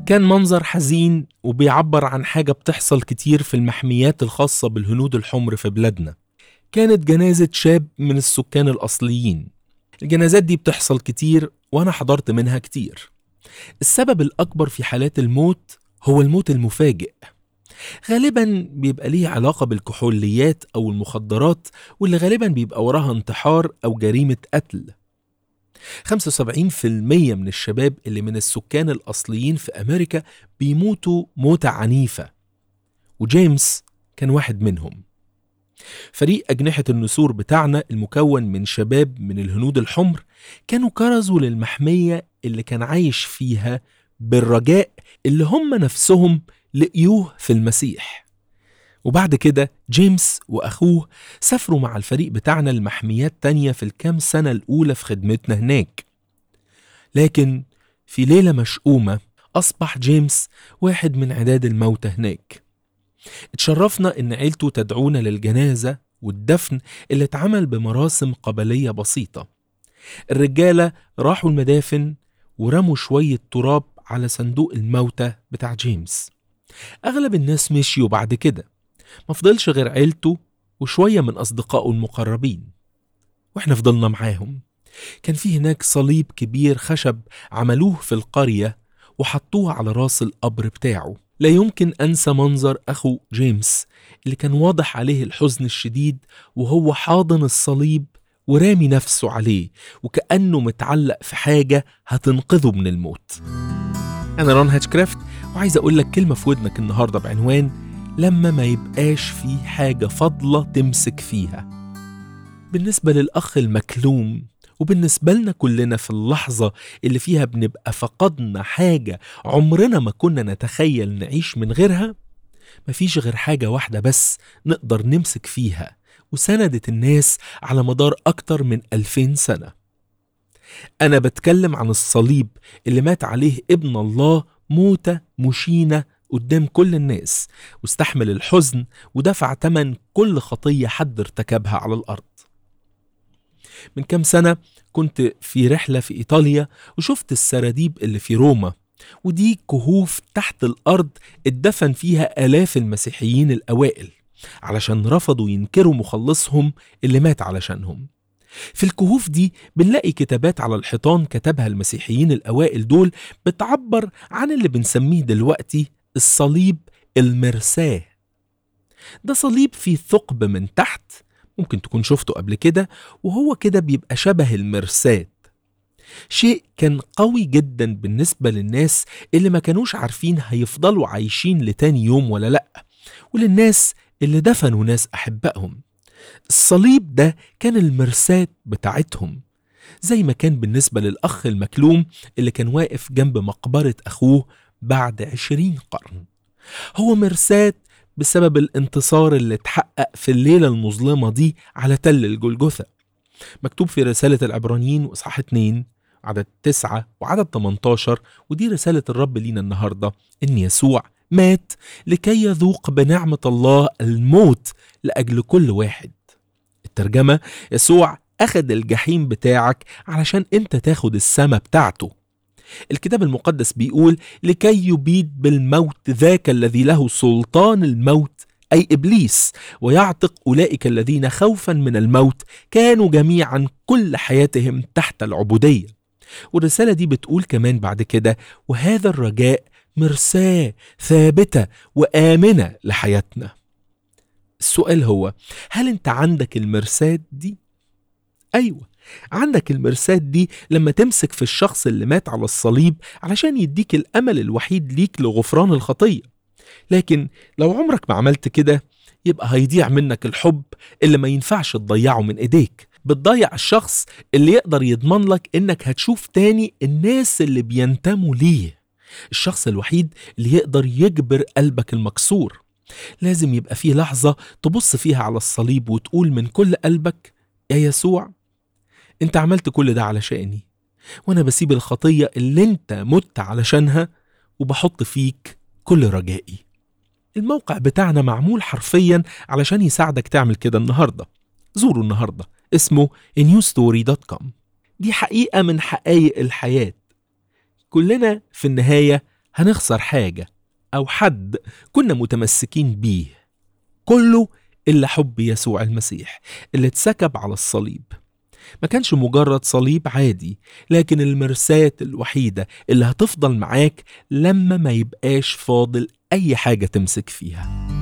كان منظر حزين وبيعبر عن حاجة بتحصل كتير في المحميات الخاصة بالهنود الحمر في بلادنا. كانت جنازة شاب من السكان الأصليين. الجنازات دي بتحصل كتير وأنا حضرت منها كتير. السبب الأكبر في حالات الموت هو الموت المفاجئ. غالبا بيبقى ليه علاقة بالكحوليات أو المخدرات، واللي غالبا بيبقى وراها انتحار أو جريمة قتل. 75% من الشباب اللي من السكان الأصليين في أمريكا بيموتوا موتة عنيفة، وجيمس كان واحد منهم. فريق أجنحة النسور بتاعنا المكون من شباب من الهنود الحمر كانوا كرزوا للمحمية اللي كان عايش فيها بالرجاء اللي هم نفسهم لقيوه في المسيح. وبعد كده جيمس وأخوه سافروا مع الفريق بتاعنا لمحميات تانية في الكام سنة الأولى في خدمتنا هناك. لكن في ليلة مشؤومة أصبح جيمس واحد من عداد الموتى هناك. اتشرفنا إن عيلته تدعونا للجنازة والدفن اللي اتعمل بمراسم قبلية بسيطة. الرجالة راحوا المدافن ورموا شوية تراب على صندوق الموتى بتاع جيمس. أغلب الناس مشيوا بعد كده، مفضلش غير عيلته وشوية من أصدقائه المقربين، وإحنا فضلنا معاهم. كان في هناك صليب كبير خشب عملوه في القرية وحطوه على راس القبر بتاعه. لا يمكن أنسى منظر أخو جيمس اللي كان واضح عليه الحزن الشديد وهو حاضن الصليب ورامي نفسه عليه وكأنه متعلق في حاجة هتنقذه من الموت. أنا رون هاتشكرافت، وعايز أقول لك كلمة في ودنك النهاردة بعنوان لما ما يبقاش في حاجة فضلة تمسك فيها. بالنسبة للأخ المكلوم وبالنسبة لنا كلنا في اللحظة اللي فيها بنبقى فقدنا حاجة عمرنا ما كنا نتخيل نعيش من غيرها، مفيش غير حاجة واحدة بس نقدر نمسك فيها وسندت الناس على مدار أكتر من 2000 سنة. أنا بتكلم عن الصليب اللي مات عليه ابن الله موتة مشينة قدام كل الناس، واستحمل الحزن ودفع تمن كل خطية حد ارتكبها على الأرض. من كام سنة كنت في رحلة في إيطاليا وشفت السراديب اللي في روما، ودي كهوف تحت الأرض اتدفن فيها آلاف المسيحيين الأوائل علشان رفضوا ينكروا مخلصهم اللي مات علشانهم. في الكهوف دي بنلاقي كتابات على الحيطان كتبها المسيحيين الأوائل دول بتعبر عن اللي بنسميه دلوقتي الصليب المرساه. ده صليب فيه ثقب من تحت، ممكن تكون شفته قبل كده، وهو كده بيبقى شبه المرساة. شيء كان قوي جدا بالنسبة للناس اللي ما كانوش عارفين هيفضلوا عايشين لتاني يوم ولا لأ، وللناس اللي دفنوا ناس أحبائهم. الصليب ده كان المرساة بتاعتهم، زي ما كان بالنسبة للأخ المكلوم اللي كان واقف جنب مقبرة أخوه بعد 20 قرن. هو مرساة بسبب الانتصار اللي اتحقق في الليلة المظلمة دي على تل الجلجثة. مكتوب في رسالة العبرانيين وإصحاح 2 عدد 9 وعدد 18، ودي رسالة الرب لينا النهاردة، إن يسوع مات لكي يذوق بنعمة الله الموت لأجل كل واحد. الترجمة: يسوع أخذ الجحيم بتاعك علشان أنت تاخد السما بتاعته. الكتاب المقدس بيقول لكي يبيد بالموت ذاك الذي له سلطان الموت، أي إبليس، ويعتق أولئك الذين خوفا من الموت كانوا جميعا كل حياتهم تحت العبودية. والرسالة دي بتقول كمان بعد كده: وهذا الرجاء مرساة ثابتة وآمنة لحياتنا. السؤال هو: هل انت عندك المرساة دي؟ أيوة، عندك المرساة دي لما تمسك في الشخص اللي مات على الصليب علشان يديك الأمل الوحيد ليك لغفران الخطية. لكن لو عمرك ما عملت كده يبقى هيضيع منك الحب اللي ما ينفعش تضيعه من إيديك. بتضيع الشخص اللي يقدر يضمن لك إنك هتشوف تاني الناس اللي بينتموا ليه، الشخص الوحيد اللي يقدر يجبر قلبك المكسور. لازم يبقى فيه لحظة تبص فيها على الصليب وتقول من كل قلبك: يا يسوع، انت عملت كل ده علشاني، وانا بسيب الخطية اللي انت مت علشانها وبحط فيك كل رجائي. الموقع بتاعنا معمول حرفيا علشان يساعدك تعمل كده النهاردة. زوروا النهاردة، اسمه newstory.com. دي حقيقة من حقائق الحياة. كلنا في النهاية هنخسر حاجة أو حد كنا متمسكين بيه، كله إلا حب يسوع المسيح اللي اتسكب على الصليب. ما كانش مجرد صليب عادي، لكن المرساة الوحيدة اللي هتفضل معاك لما ما يبقاش فاضل أي حاجة تمسك فيها.